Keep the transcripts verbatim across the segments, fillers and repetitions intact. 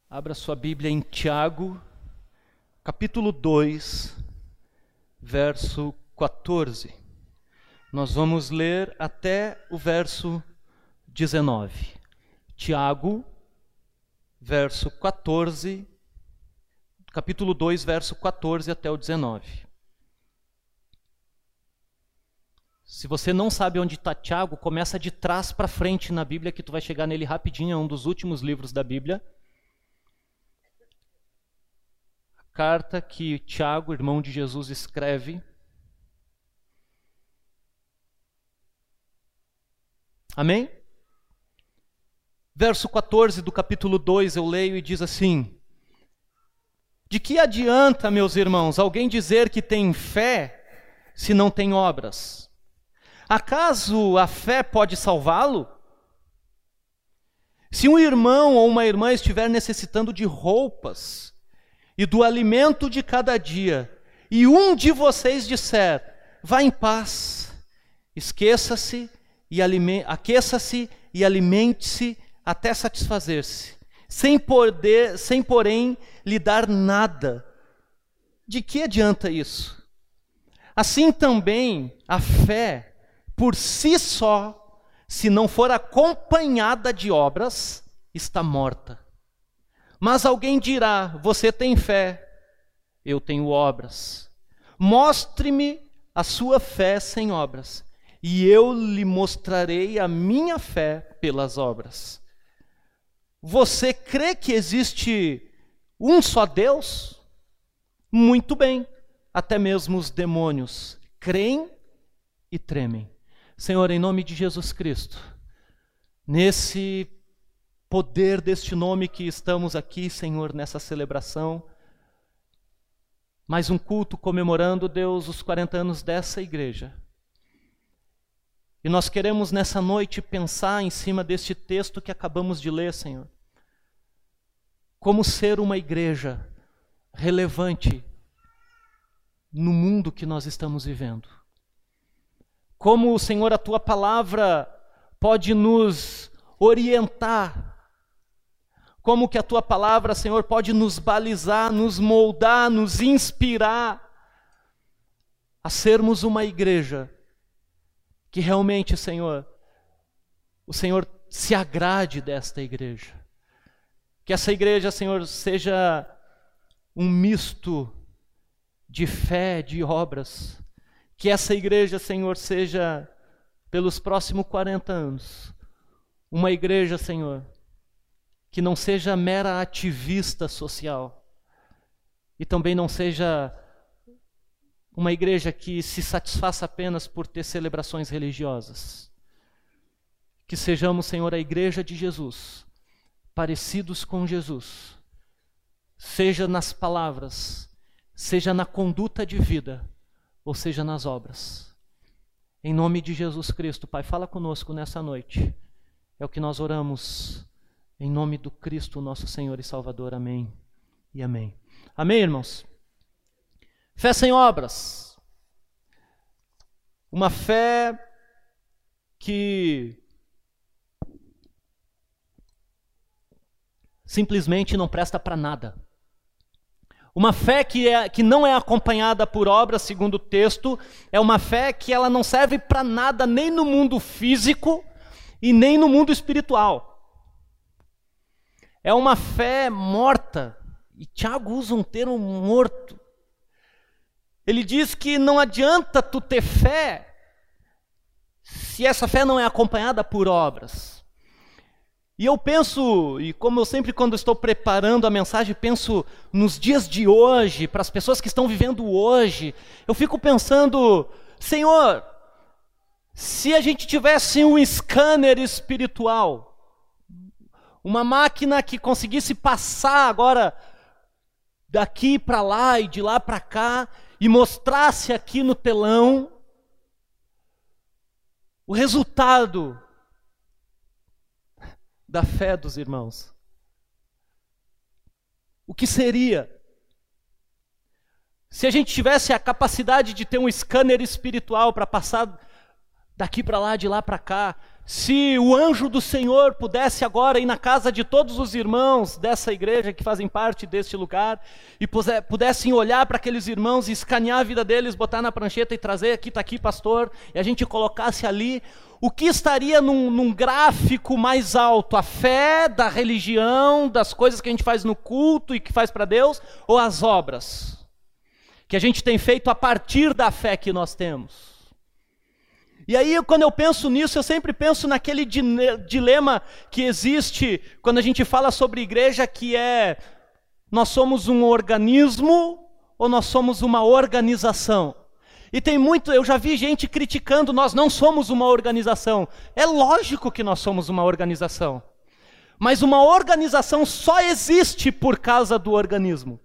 Abra sua Bíblia em Tiago, capítulo dois, verso quatorze. Nós vamos ler até o verso dezenove. Tiago, verso quatorze, capítulo dois, verso quatorze até o dezenove. Se você não sabe onde está Tiago, começa de trás para frente na Bíblia, que tu vai chegar nele rapidinho, é um dos últimos livros da Bíblia. Carta que Tiago, irmão de Jesus, escreve. Amém? Verso quatorze do capítulo dois eu leio e diz assim: de que adianta, meus irmãos, alguém dizer que tem fé se não tem obras? Acaso a fé pode salvá-lo? Se um irmão ou uma irmã estiver necessitando de roupas e do alimento de cada dia, e um de vocês disser, vá em paz, esqueça-se e alime- aqueça-se e alimente-se até satisfazer-se, sem poder, sem porém lhe dar nada, de que adianta isso? Assim também a fé, por si só, se não for acompanhada de obras, está morta. Mas alguém dirá, você tem fé, eu tenho obras. Mostre-me a sua fé sem obras, e eu lhe mostrarei a minha fé pelas obras. Você crê que existe um só Deus? Muito bem, até mesmo os demônios creem e tremem. Senhor, em nome de Jesus Cristo, nesse poder deste nome que estamos aqui, Senhor, nessa celebração, mais um culto comemorando, Deus, os quarenta anos dessa igreja. E nós queremos nessa noite pensar em cima deste texto que acabamos de ler, Senhor. Como ser uma igreja relevante no mundo que nós estamos vivendo. Como, Senhor, a Tua palavra pode nos orientar. Como que a Tua palavra, Senhor, pode nos balizar, nos moldar, nos inspirar a sermos uma igreja que realmente, Senhor, o Senhor se agrade desta igreja. Que essa igreja, Senhor, seja um misto de fé, de obras. Que essa igreja, Senhor, seja, pelos próximos quarenta anos, uma igreja, Senhor, que não seja mera ativista social e também não seja uma igreja que se satisfaça apenas por ter celebrações religiosas. Que sejamos, Senhor, a igreja de Jesus, parecidos com Jesus, seja nas palavras, seja na conduta de vida, ou seja nas obras. Em nome de Jesus Cristo, Pai, fala conosco nessa noite. É o que nós oramos, em nome do Cristo, nosso Senhor e Salvador. Amém e amém. Amém, irmãos? Fé sem obras. Uma fé que simplesmente não presta para nada. Uma fé que, é, que não é acompanhada por obras, segundo o texto, é uma fé que ela não serve para nada nem no mundo físico e nem no mundo espiritual. É uma fé morta, e Tiago usa um termo morto. Ele diz que não adianta tu ter fé se essa fé não é acompanhada por obras. E eu penso, e como eu sempre quando estou preparando a mensagem, penso nos dias de hoje, para as pessoas que estão vivendo hoje, eu fico pensando, Senhor, se a gente tivesse um scanner espiritual, uma máquina que conseguisse passar agora daqui para lá e de lá para cá e mostrasse aqui no telão o resultado da fé dos irmãos. O que seria? Se a gente tivesse a capacidade de ter um scanner espiritual para passar daqui para lá, de lá para cá. Se o anjo do Senhor pudesse agora ir na casa de todos os irmãos dessa igreja que fazem parte deste lugar e pudessem olhar para aqueles irmãos e escanear a vida deles, botar na prancheta e trazer, aqui está aqui pastor, e a gente colocasse ali, o que estaria num, num gráfico mais alto? A fé da religião, das coisas que a gente faz no culto e que faz para Deus, ou as obras que a gente tem feito a partir da fé que nós temos? E aí, quando eu penso nisso, eu sempre penso naquele dilema que existe quando a gente fala sobre igreja, que é: nós somos um organismo ou nós somos uma organização? E tem muito, eu já vi gente criticando, nós não somos uma organização. É lógico que nós somos uma organização. Mas uma organização só existe por causa do organismo.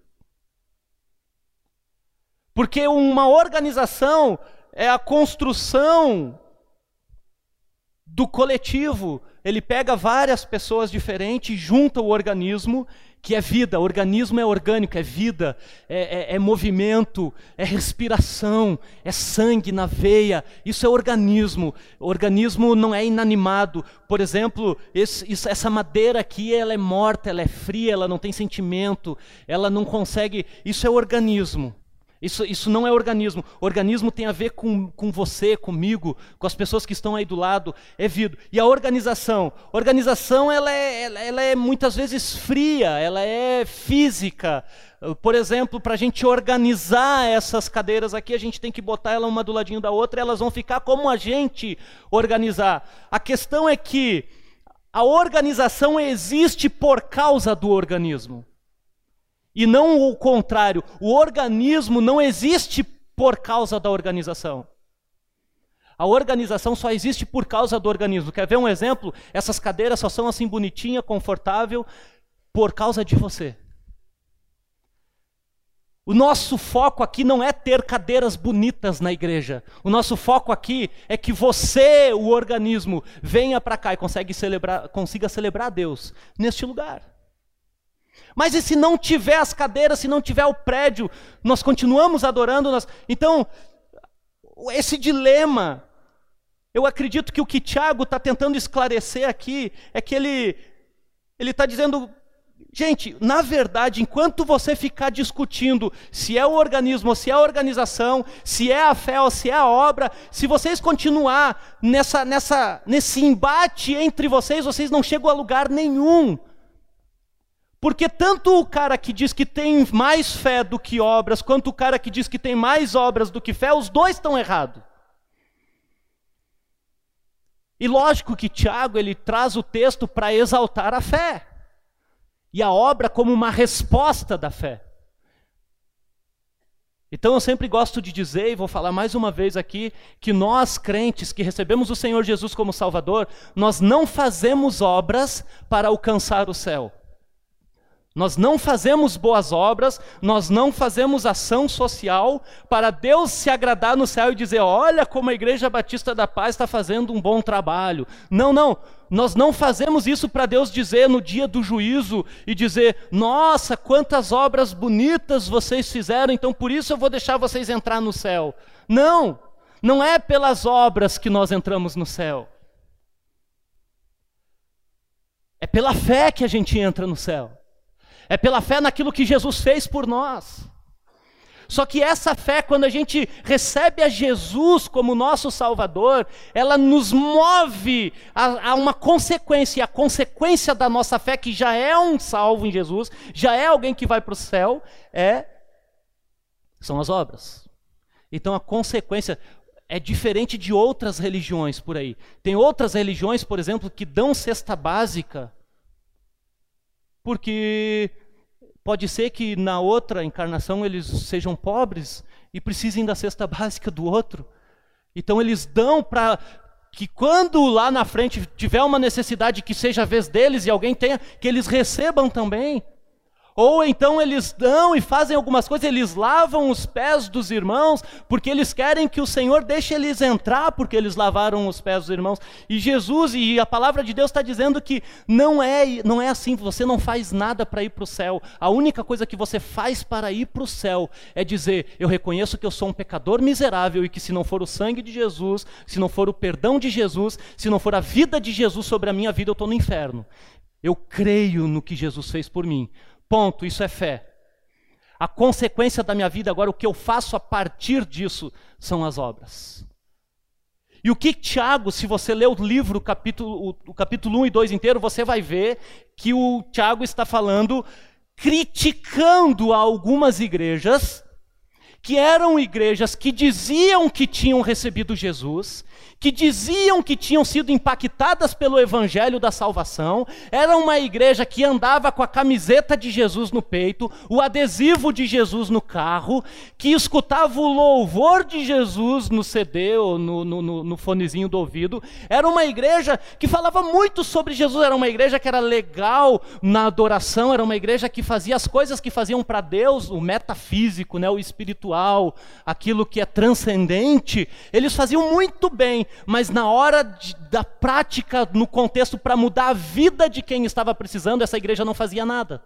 Porque uma organização é a construção do coletivo. Ele pega várias pessoas diferentes, junta o organismo, que é vida. O organismo é orgânico, é vida, é, é, é movimento, é respiração, é sangue na veia. Isso é organismo. O organismo não é inanimado. Por exemplo, esse, isso, essa madeira aqui, ela é morta, ela é fria, ela não tem sentimento, ela não consegue... Isso é organismo. Isso, isso não é organismo. Organismo tem a ver com, com você, comigo, com as pessoas que estão aí do lado. É vida. E a organização? Organização, ela é, ela, ela é muitas vezes fria, ela é física. Por exemplo, para a gente organizar essas cadeiras aqui, a gente tem que botar ela uma do ladinho da outra, e elas vão ficar como a gente organizar. A questão é que a organização existe por causa do organismo. E não o contrário, o organismo não existe por causa da organização. A organização só existe por causa do organismo. Quer ver um exemplo? Essas cadeiras só são assim bonitinha, confortável, por causa de você. O nosso foco aqui não é ter cadeiras bonitas na igreja. O nosso foco aqui é que você, o organismo, venha para cá e consiga celebrar, consiga celebrar a Deus neste lugar. Mas e se não tiver as cadeiras, se não tiver o prédio, nós continuamos adorando? Nós... Então, esse dilema, eu acredito que o que Tiago está tentando esclarecer aqui, é que ele ele está dizendo, gente, na verdade, enquanto você ficar discutindo se é o organismo ou se é a organização, se é a fé ou se é a obra, se vocês continuar nessa, nessa, nesse embate entre vocês, vocês não chegam a lugar nenhum. Porque tanto o cara que diz que tem mais fé do que obras, quanto o cara que diz que tem mais obras do que fé, os dois estão errados. E lógico que Tiago, ele traz o texto para exaltar a fé. E a obra como uma resposta da fé. Então eu sempre gosto de dizer, e vou falar mais uma vez aqui, que nós crentes que recebemos o Senhor Jesus como Salvador, nós não fazemos obras para alcançar o céu. Nós não fazemos boas obras, nós não fazemos ação social para Deus se agradar no céu e dizer, olha como a Igreja Batista da Paz está fazendo um bom trabalho. Não, não, nós não fazemos isso para Deus dizer no dia do juízo e dizer, nossa, quantas obras bonitas vocês fizeram, então por isso eu vou deixar vocês entrar no céu. Não, não é pelas obras que nós entramos no céu. É pela fé que a gente entra no céu. É pela fé naquilo que Jesus fez por nós. Só que essa fé, quando a gente recebe a Jesus como nosso Salvador, ela nos move a, a uma consequência. E a consequência da nossa fé, que já é um salvo em Jesus, já é alguém que vai para o céu, é, são as obras. Então a consequência é diferente de outras religiões por aí. Tem outras religiões, por exemplo, que dão cesta básica, porque pode ser que na outra encarnação eles sejam pobres e precisem da cesta básica do outro. Então eles dão para que quando lá na frente tiver uma necessidade que seja a vez deles e alguém tenha, que eles recebam também. Ou então eles dão e fazem algumas coisas, eles lavam os pés dos irmãos, porque eles querem que o Senhor deixe eles entrar, porque eles lavaram os pés dos irmãos. E Jesus, e a palavra de Deus está dizendo que não é, não é assim, você não faz nada para ir para o céu. A única coisa que você faz para ir para o céu é dizer, eu reconheço que eu sou um pecador miserável e que se não for o sangue de Jesus, se não for o perdão de Jesus, se não for a vida de Jesus sobre a minha vida, eu estou no inferno. Eu creio no que Jesus fez por mim. Ponto, isso é fé. A consequência da minha vida agora, o que eu faço a partir disso, são as obras. E o que Tiago, se você ler o livro, o capítulo, o, o capítulo um e dois inteiro, você vai ver que o Tiago está falando, criticando algumas igrejas, que eram igrejas que diziam que tinham recebido Jesus, que diziam que tinham sido impactadas pelo evangelho da salvação. Era uma igreja que andava com a camiseta de Jesus no peito, o adesivo de Jesus no carro, que escutava o louvor de Jesus no C D ou no, no, no, no fonezinho do ouvido. Era uma igreja que falava muito sobre Jesus, era uma igreja que era legal na adoração, era uma igreja que fazia as coisas que faziam para Deus, o metafísico, né, o espiritual, aquilo que é transcendente, eles faziam muito bem. Mas na hora de, da prática, no contexto para mudar a vida de quem estava precisando, essa igreja não fazia nada.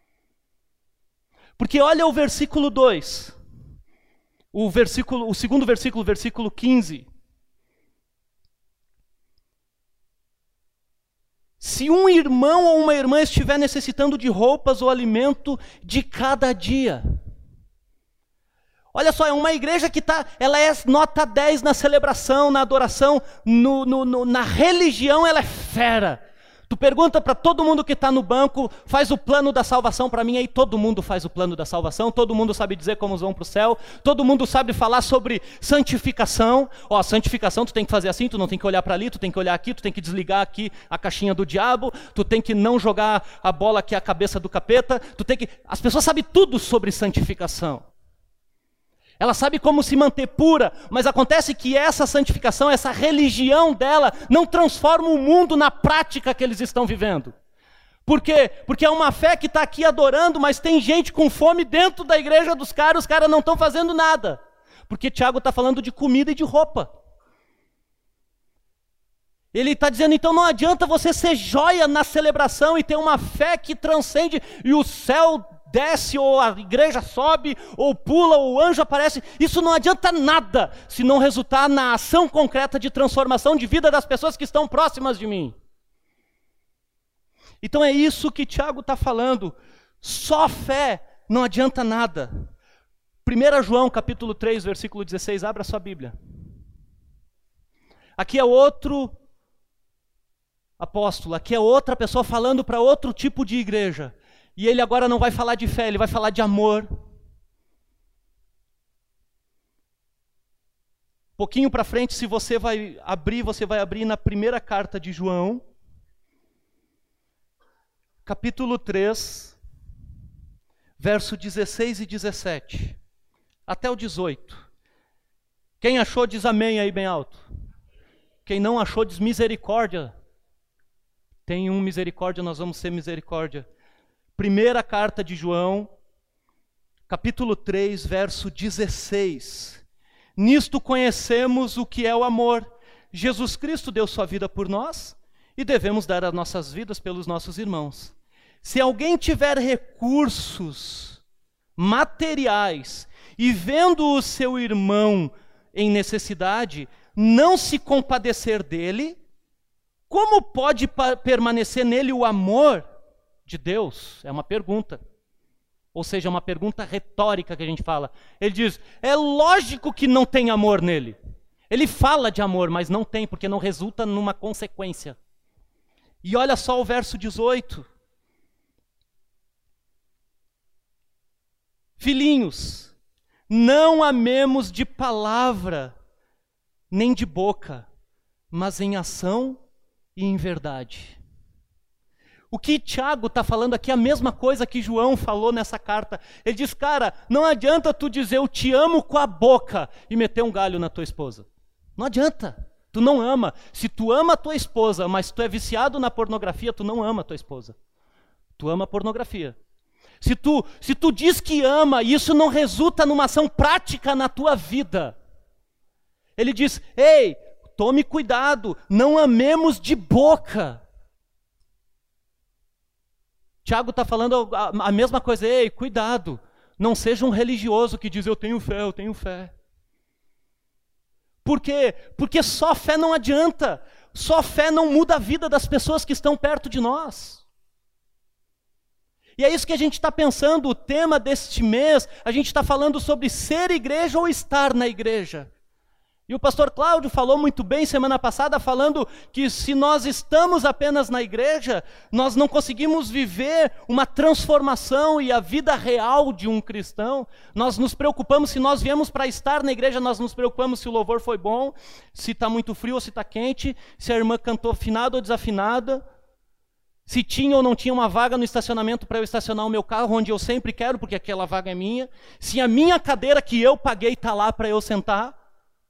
Porque olha o versículo dois, o, versículo, o segundo versículo, versículo quinze. Se um irmão ou uma irmã estiver necessitando de roupas ou alimento de cada dia. Olha só, é uma igreja que tá, ela é nota dez na celebração, na adoração, no, no, no, na religião ela é fera. Tu pergunta para todo mundo que está no banco, faz o plano da salvação para mim, aí todo mundo faz o plano da salvação, todo mundo sabe dizer como vão para o céu, todo mundo sabe falar sobre santificação. Ó, santificação tu tem que fazer assim, tu não tem que olhar para ali, tu tem que olhar aqui, tu tem que desligar aqui a caixinha do diabo, tu tem que não jogar a bola que é a cabeça do capeta, tu tem que... As pessoas sabem tudo sobre santificação. Ela sabe como se manter pura, mas acontece que essa santificação, essa religião dela, não transforma o mundo na prática que eles estão vivendo. Por quê? Porque é uma fé que está aqui adorando, mas tem gente com fome dentro da igreja dos caras, os caras não estão fazendo nada. Porque Tiago está falando de comida e de roupa. Ele está dizendo, então não adianta você ser joia na celebração e ter uma fé que transcende e o céu desce, ou a igreja sobe, ou pula, ou o anjo aparece. Isso não adianta nada se não resultar na ação concreta de transformação de vida das pessoas que estão próximas de mim. Então é isso que Tiago está falando. Só fé não adianta nada. primeiro João capítulo três, versículo dezesseis, abra sua Bíblia. Aqui é outro apóstolo, aqui é outra pessoa falando para outro tipo de igreja. E ele agora não vai falar de fé, ele vai falar de amor. Um pouquinho para frente, se você vai abrir, você vai abrir na primeira carta de João, capítulo três, verso dezesseis e dezessete, até o dezoito. Quem achou diz amém aí bem alto. Quem não achou diz misericórdia. Tem um misericórdia, nós vamos ser misericórdia. Primeira carta de João, capítulo três, verso dezesseis. Nisto conhecemos o que é o amor. Jesus Cristo deu sua vida por nós e devemos dar as nossas vidas pelos nossos irmãos. Se alguém tiver recursos materiais e vendo o seu irmão em necessidade, não se compadecer dele, como pode permanecer nele o amor de Deus? É uma pergunta. Ou seja, é uma pergunta retórica que a gente fala. Ele diz, é lógico que não tem amor nele. Ele fala de amor, mas não tem, porque não resulta numa consequência. E olha só o verso dezoito. Filhinhos, não amemos de palavra, nem de boca, mas em ação e em verdade. O que Tiago está falando aqui é a mesma coisa que João falou nessa carta. Ele diz, cara, não adianta tu dizer eu te amo com a boca e meter um galho na tua esposa. Não adianta, tu não ama. Se tu ama a tua esposa, mas tu é viciado na pornografia, tu não ama a tua esposa. Tu ama a pornografia. Se tu, se tu diz que ama e isso não resulta numa ação prática na tua vida, ele diz, ei, tome cuidado, não amemos de boca. Tiago está falando a, a mesma coisa, ei, cuidado, não seja um religioso que diz, eu tenho fé, eu tenho fé. Por quê? Porque só fé não adianta, só fé não muda a vida das pessoas que estão perto de nós. E é isso que a gente está pensando, o tema deste mês, a gente está falando sobre ser igreja ou estar na igreja. E o pastor Cláudio falou muito bem semana passada, falando que se nós estamos apenas na igreja, nós não conseguimos viver uma transformação e a vida real de um cristão. Nós nos preocupamos, se nós viemos para estar na igreja, nós nos preocupamos se o louvor foi bom, se está muito frio ou se está quente, se a irmã cantou afinada ou desafinada, se tinha ou não tinha uma vaga no estacionamento para eu estacionar o meu carro, onde eu sempre quero, porque aquela vaga é minha, se a minha cadeira que eu paguei está lá para eu sentar.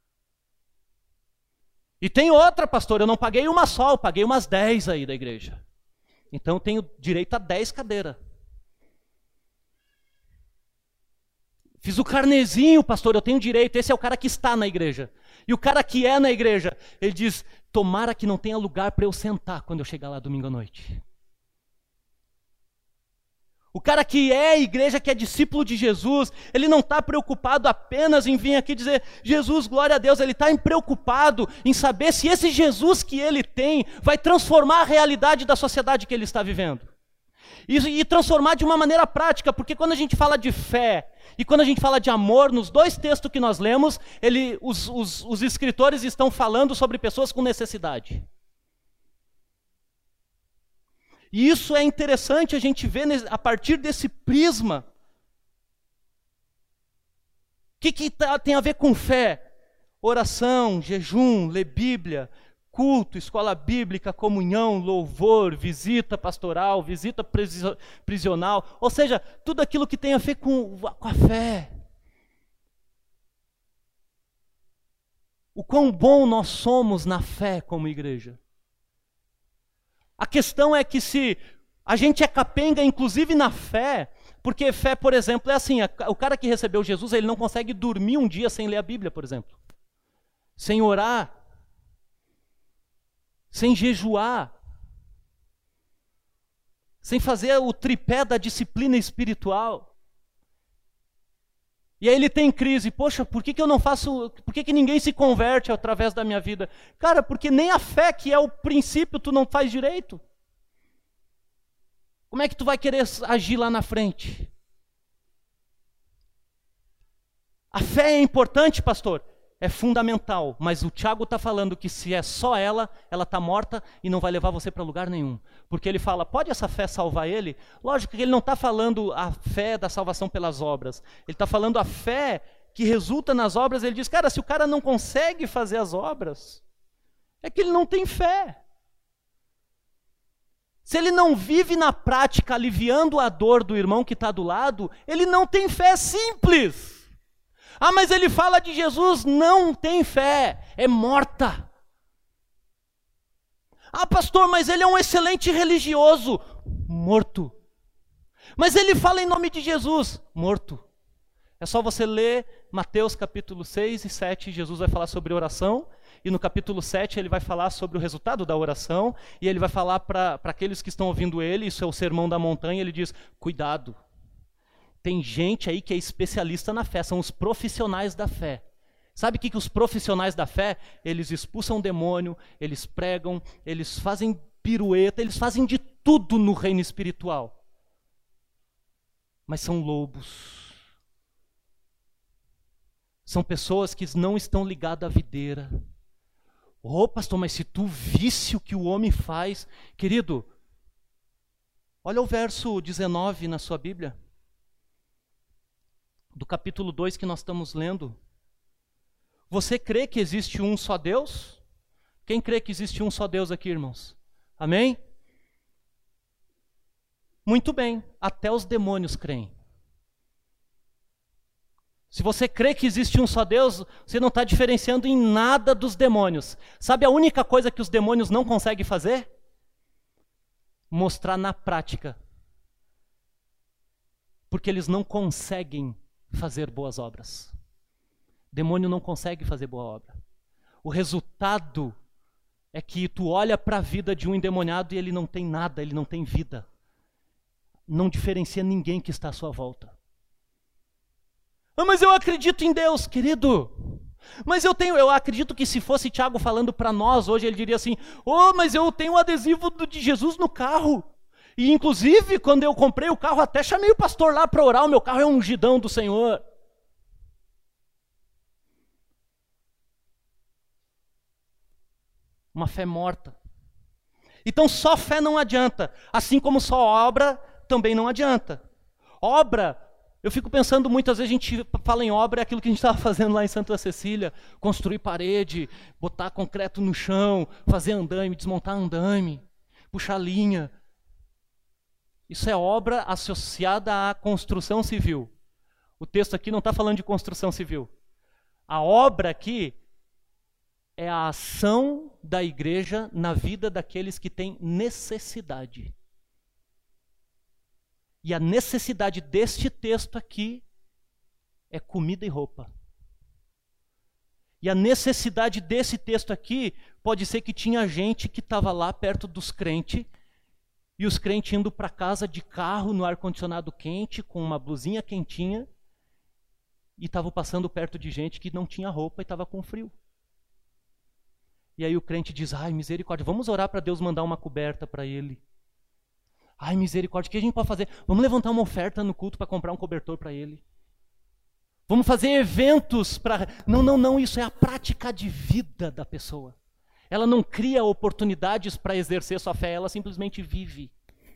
E tem outra, pastor, eu não paguei uma só, eu paguei umas dez aí da igreja. Então eu tenho direito a dez cadeiras. Fiz o carnezinho, pastor, eu tenho direito, esse é o cara que está na igreja. E o cara que é na igreja, ele diz, tomara que não tenha lugar para eu sentar quando eu chegar lá domingo à noite. O cara que é igreja, que é discípulo de Jesus, ele não está preocupado apenas em vir aqui dizer, Jesus, glória a Deus, ele está preocupado em saber se esse Jesus que ele tem vai transformar a realidade da sociedade que ele está vivendo. E, e transformar de uma maneira prática, porque quando a gente fala de fé e quando a gente fala de amor, nos dois textos que nós lemos, ele, os, os, os escritores estão falando sobre pessoas com necessidade. E isso é interessante a gente ver a partir desse prisma. O que, que tá, tem a ver com fé? Oração, jejum, ler Bíblia, culto, escola bíblica, comunhão, louvor, visita pastoral, visita prisional. Ou seja, tudo aquilo que tem a ver com, com a fé. O quão bom nós somos na fé como igreja. A questão é que se a gente é capenga, inclusive na fé, porque fé, por exemplo, é assim, o cara que recebeu Jesus, ele não consegue dormir um dia sem ler a Bíblia, por exemplo. Sem orar. Sem jejuar. Sem fazer o tripé da disciplina espiritual. E aí ele tem crise, poxa, por que, que eu não faço, por que, que ninguém se converte através da minha vida? Cara, porque nem a fé, que é o princípio, tu não faz direito. Como é que tu vai querer agir lá na frente? A fé é importante, pastor? É fundamental, mas o Tiago está falando que se é só ela, ela está morta e não vai levar você para lugar nenhum. Porque ele fala, pode essa fé salvar ele? Lógico que ele não está falando a fé da salvação pelas obras. Ele está falando a fé que resulta nas obras. Ele diz, cara, se o cara não consegue fazer as obras, é que ele não tem fé. Se ele não vive na prática aliviando a dor do irmão que está do lado, ele não tem fé simples. Ah, mas ele fala de Jesus, não tem fé, é morta. Ah, pastor, mas ele é um excelente religioso, morto. Mas ele fala em nome de Jesus, morto. É só você ler Mateus capítulo seis e sete, Jesus vai falar sobre oração, e no capítulo sete ele vai falar sobre o resultado da oração, e ele vai falar para aqueles que estão ouvindo ele, isso é o sermão da montanha, ele diz, cuidado. Tem gente aí que é especialista na fé, são os profissionais da fé. Sabe o que, que os profissionais da fé? Eles expulsam o demônio, eles pregam, eles fazem pirueta, eles fazem de tudo no reino espiritual. Mas são lobos. São pessoas que não estão ligadas à videira. Ô oh, pastor, mas se tu visse o que o homem faz... Querido, olha o verso dezenove na sua Bíblia. Do capítulo dois que nós estamos lendo. Você crê que existe um só Deus? Quem crê que existe um só Deus aqui, irmãos? Amém? Muito bem, até os demônios creem. Se você crê que existe um só Deus, você não está diferenciando em nada dos demônios. Sabe a única coisa que os demônios não conseguem fazer? Mostrar na prática Porque eles não conseguem fazer boas obras. Demônio não consegue fazer boa obra. O resultado é que tu olha para a vida de um endemoniado e ele não tem nada, ele não tem vida. Não diferencia ninguém que está à sua volta. Ah, mas eu acredito em Deus, querido. Mas eu tenho, eu acredito que se fosse Tiago falando para nós hoje, ele diria assim: oh, mas eu tenho o adesivo de Jesus no carro. E inclusive, quando eu comprei o carro, até chamei o pastor lá para orar, o meu carro é um ungidão do Senhor. Uma fé morta. Então só fé não adianta, assim como só obra também não adianta. Obra, eu fico pensando muitas vezes, a gente fala em obra, é aquilo que a gente estava fazendo lá em Santa Cecília, construir parede, botar concreto no chão, fazer andaime, desmontar andaime, puxar linha. Isso é obra associada à construção civil. O texto aqui não está falando de construção civil. A obra aqui é a ação da igreja na vida daqueles que têm necessidade. E a necessidade deste texto aqui é comida e roupa. E a necessidade desse texto aqui pode ser que tinha gente que estava lá perto dos crentes, e os crentes indo para casa de carro no ar-condicionado quente, com uma blusinha quentinha, e estavam passando perto de gente que não tinha roupa e estava com frio. E aí o crente diz: ai, misericórdia, vamos orar para Deus mandar uma coberta para ele. Ai, misericórdia, o que a gente pode fazer? Vamos levantar uma oferta no culto para comprar um cobertor para ele. Vamos fazer eventos para... Não, não, não, isso é a prática de vida da pessoa. Ela não cria oportunidades para exercer sua fé, ela simplesmente vive.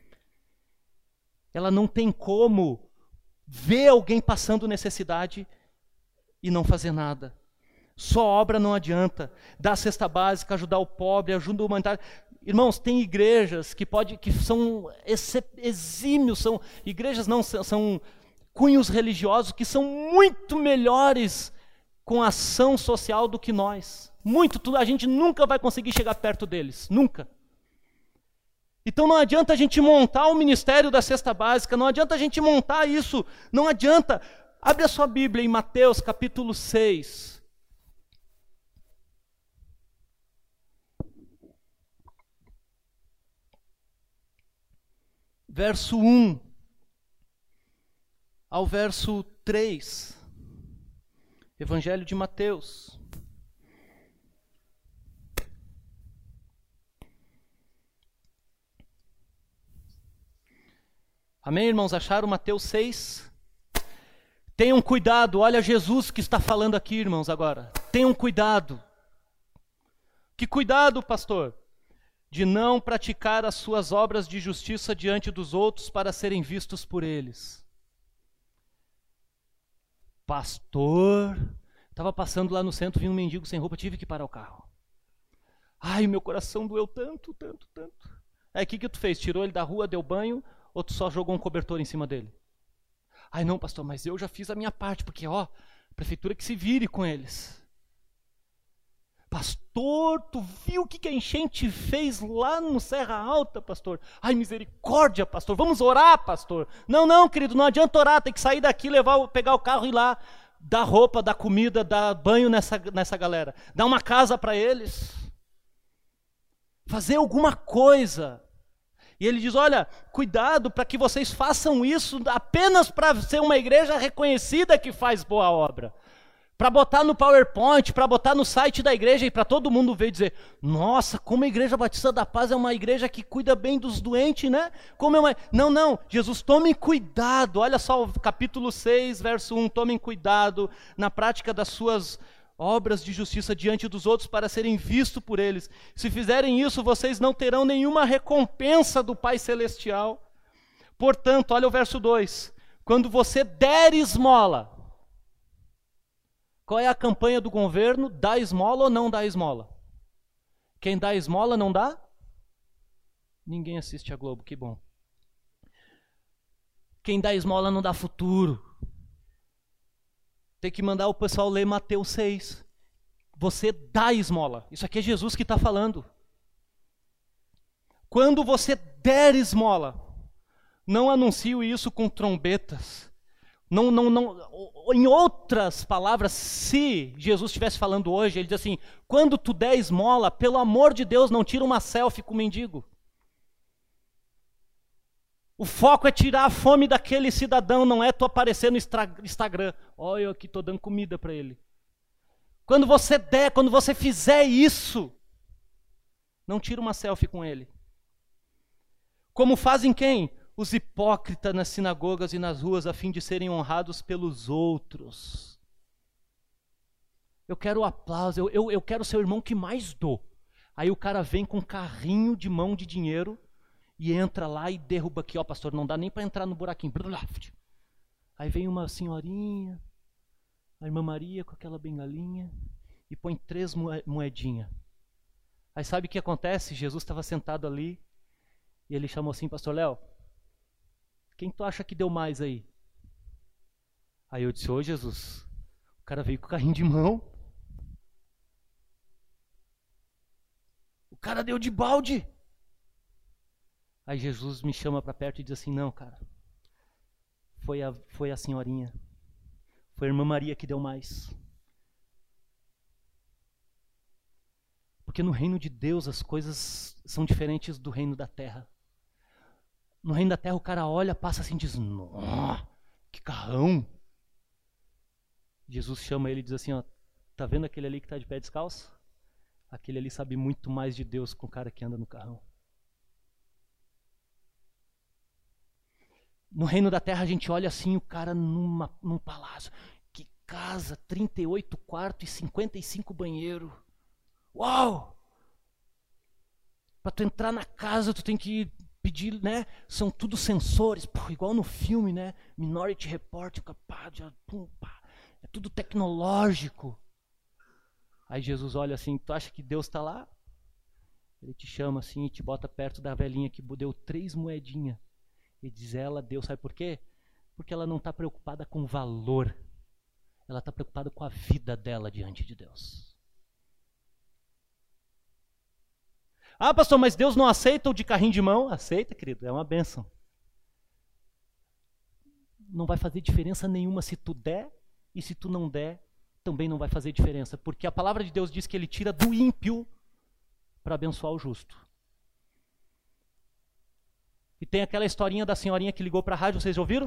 Ela não tem como ver alguém passando necessidade e não fazer nada. Só obra não adianta. Dar cesta básica, ajudar o pobre, ajuda o humanitário. Irmãos, tem igrejas que, pode, que são exímios, são igrejas não, são, são cunhos religiosos que são muito melhores com ação social do que nós. Muito, a gente nunca vai conseguir chegar perto deles, nunca. Então não adianta a gente montar o ministério da cesta básica, não adianta a gente montar isso, não adianta. Abre a sua Bíblia em Mateus capítulo seis. Verso um ao verso três. Evangelho de Mateus. Amém, irmãos? Acharam Mateus seis? Tenham cuidado, olha Jesus que está falando aqui, irmãos, agora. Tenham cuidado. Que cuidado, pastor? De não praticar as suas obras de justiça diante dos outros para serem vistos por eles. Pastor, estava passando lá no centro, vi um mendigo sem roupa, tive que parar o carro. Ai, meu coração doeu tanto, tanto, tanto. Aí o que que tu fez? Tirou ele da rua, deu banho, ou tu só jogou um cobertor em cima dele? Ai não, pastor, mas eu já fiz a minha parte, porque ó, a prefeitura que se vire com eles. Pastor, tu viu o que, que a enchente fez lá no Serra Alta, pastor? Ai, misericórdia, pastor, vamos orar, pastor. Não, não, querido, não adianta orar, tem que sair daqui, levar, pegar o carro e ir lá, dar roupa, dar comida, dar banho nessa, nessa galera. Dar uma casa para eles. Fazer alguma coisa. E ele diz, olha, cuidado para que vocês façam isso apenas para ser uma igreja reconhecida que faz boa obra. Para botar no PowerPoint, para botar no site da igreja e para todo mundo ver e dizer, nossa, como a Igreja Batista da Paz é uma igreja que cuida bem dos doentes, né? Como é uma... Não, não, Jesus, tomem cuidado, olha só o capítulo seis, verso um, tomem cuidado na prática das suas obras de justiça diante dos outros para serem vistos por eles. Se fizerem isso, vocês não terão nenhuma recompensa do Pai Celestial. Portanto, olha o verso dois, quando você der esmola, qual é a campanha do governo? Dá esmola ou não dá esmola? Quem dá esmola não dá? Ninguém assiste a Globo, que bom. Quem dá esmola não dá futuro. Tem que mandar o pessoal ler Mateus seis. Você dá esmola. Isso aqui é Jesus que está falando. Quando você der esmola, não anuncie isso com trombetas, Não, não, não, em outras palavras, se Jesus estivesse falando hoje, ele diz assim, quando tu der esmola, pelo amor de Deus, não tira uma selfie com o mendigo. O foco é tirar a fome daquele cidadão, não é tu aparecer no Instagram. Olha, eu aqui estou dando comida para ele. Quando você der, quando você fizer isso, não tira uma selfie com ele. Como fazem quem? Os hipócritas nas sinagogas e nas ruas, a fim de serem honrados pelos outros. Eu quero o aplauso, eu, eu, eu quero ser o irmão que mais dou. Aí o cara vem com um carrinho de mão de dinheiro e entra lá e derruba aqui, ó pastor, não dá nem para entrar no buraquinho. Aí vem uma senhorinha, a irmã Maria com aquela bengalinha e põe três moedinhas. Aí sabe o que acontece? Jesus estava sentado ali e ele chamou assim, pastor Léo, quem tu acha que deu mais aí? Aí eu disse, ô Jesus, o cara veio com o carrinho de mão. O cara deu de balde. Aí Jesus me chama para perto e diz assim, não, cara, foi a, foi a senhorinha, foi a irmã Maria que deu mais. Porque no reino de Deus as coisas são diferentes do reino da terra. No reino da terra o cara olha, passa assim e diz, nossa, que carrão. Jesus chama ele e diz assim, ó, tá vendo aquele ali que está de pé descalço? Aquele ali sabe muito mais de Deus com o cara que anda no carrão. No reino da terra a gente olha assim, o cara numa, num palácio. Que casa, trinta e oito quartos e cinquenta e cinco banheiros. Uau! Para tu entrar na casa tu tem que pedir, né? São tudo sensores, pô, igual no filme, né? Minority Report, capaz, pum, pá, é tudo tecnológico. Aí Jesus olha assim, tu acha que Deus está lá? Ele te chama assim e te bota perto da velhinha que deu três moedinhas. E diz ela, Deus, sabe por quê? Porque ela não está preocupada com valor. Ela está preocupada com a vida dela diante de Deus. Ah, pastor, mas Deus não aceita o de carrinho de mão? Aceita, querido, é uma bênção. Não vai fazer diferença nenhuma se tu der, e se tu não der, também não vai fazer diferença. Porque a palavra de Deus diz que ele tira do ímpio para abençoar o justo. E tem aquela historinha da senhorinha que ligou para a rádio, vocês já ouviram?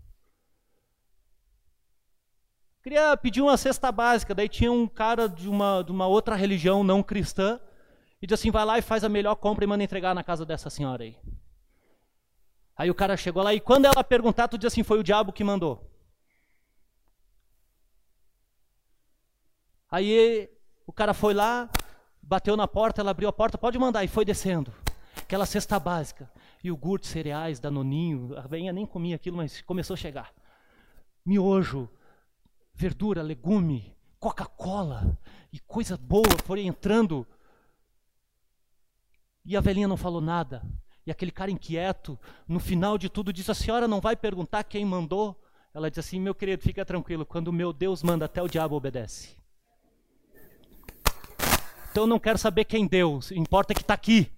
Queria pedir uma cesta básica, daí tinha um cara de uma, de uma outra religião não cristã, e diz assim, vai lá e faz a melhor compra e manda entregar na casa dessa senhora aí. Aí o cara chegou lá e quando ela perguntar, tu diz assim, foi o diabo que mandou. Aí o cara foi lá, bateu na porta, ela abriu a porta, pode mandar, e foi descendo. Aquela cesta básica, iogurte, cereais, danoninho, a velhinha nem comia aquilo, mas começou a chegar. Miojo, verdura, legume, Coca-Cola, e coisa boa foi entrando. E a velhinha não falou nada. E aquele cara inquieto, no final de tudo, disse, a senhora não vai perguntar quem mandou? Ela disse assim, meu querido, fica tranquilo, quando o meu Deus manda, até o diabo obedece. Então eu não quero saber quem deu, importa que está aqui.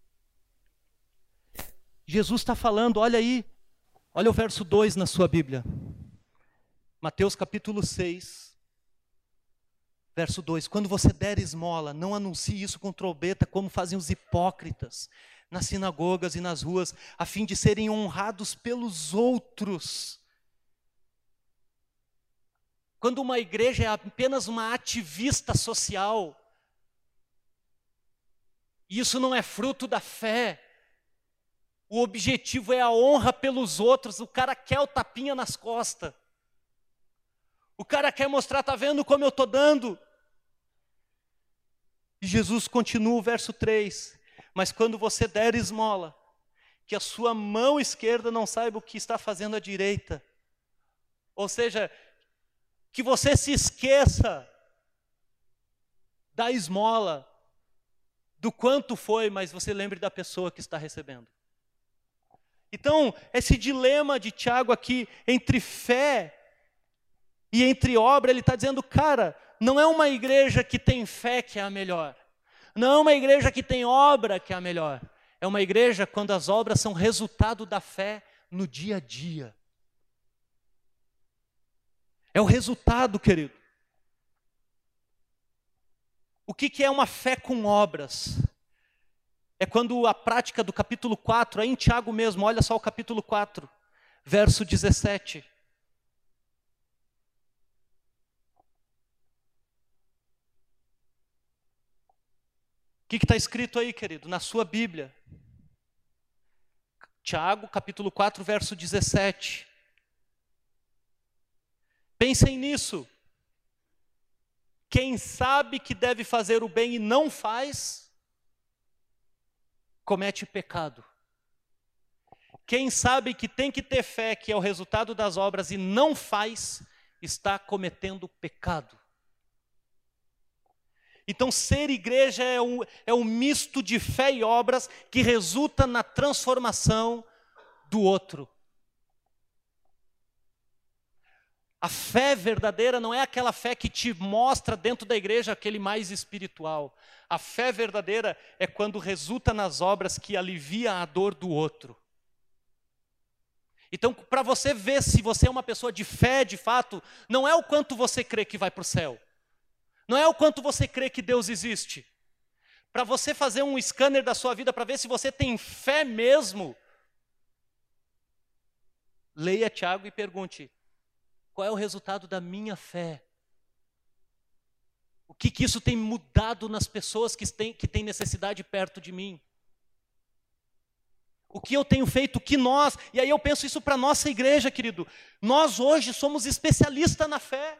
Jesus está falando, olha aí, olha o verso dois na sua Bíblia. Mateus capítulo seis, verso dois. Quando você der esmola, não anuncie isso com trombeta, como fazem os hipócritas nas sinagogas e nas ruas, a fim de serem honrados pelos outros. Quando uma igreja é apenas uma ativista social, isso não é fruto da fé. O objetivo é a honra pelos outros. O cara quer o tapinha nas costas. O cara quer mostrar, tá vendo como eu estou dando? E Jesus continua o verso três. Mas quando você der esmola, que a sua mão esquerda não saiba o que está fazendo a direita. Ou seja, que você se esqueça da esmola, do quanto foi, mas você lembre da pessoa que está recebendo. Então, esse dilema de Tiago aqui, entre fé e entre obra, ele está dizendo, cara, não é uma igreja que tem fé que é a melhor. Não é uma igreja que tem obra que é a melhor. É uma igreja quando as obras são resultado da fé no dia a dia. É o resultado, querido. O que, que é uma fé com obras? É quando a prática do capítulo quatro, aí em Tiago mesmo, olha só o capítulo quatro, verso dezessete. O que está escrito aí, querido, na sua Bíblia? Tiago, capítulo quatro, verso dezessete. Pensem nisso. Quem sabe que deve fazer o bem e não faz, comete pecado. Quem sabe que tem que ter fé, que é o resultado das obras, e não faz, está cometendo pecado. Então, ser igreja é um, é um misto de fé e obras que resulta na transformação do outro. A fé verdadeira não é aquela fé que te mostra dentro da igreja aquele mais espiritual. A fé verdadeira é quando resulta nas obras que alivia a dor do outro. Então, para você ver se você é uma pessoa de fé, de fato, não é o quanto você crê que vai para o céu. Não é o quanto você crê que Deus existe. Para você fazer um scanner da sua vida para ver se você tem fé mesmo, leia Tiago e pergunte: qual é o resultado da minha fé? O que, que isso tem mudado nas pessoas que têm, que têm necessidade perto de mim? O que eu tenho feito, o que nós... E aí eu penso isso para a nossa igreja, querido. Nós hoje somos especialistas na fé.